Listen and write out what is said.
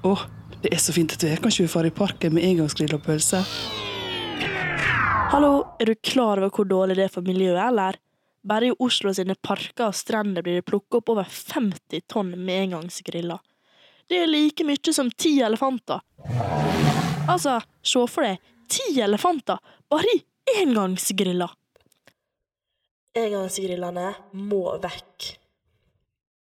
Åh, det så fint at kan ikke vi fare I parken med engangsgrill og pølse? Hallo, du klar over hvor dårlig det for miljøet, eller? Bare I Oslo sine parker og strender blir det plukket opp over 50 tonn med engangsgriller. Det like mye som 10 elefanter. Altså, se for deg, 10 elefanter bare I engangsgriller. Engangsgrillene må vekk.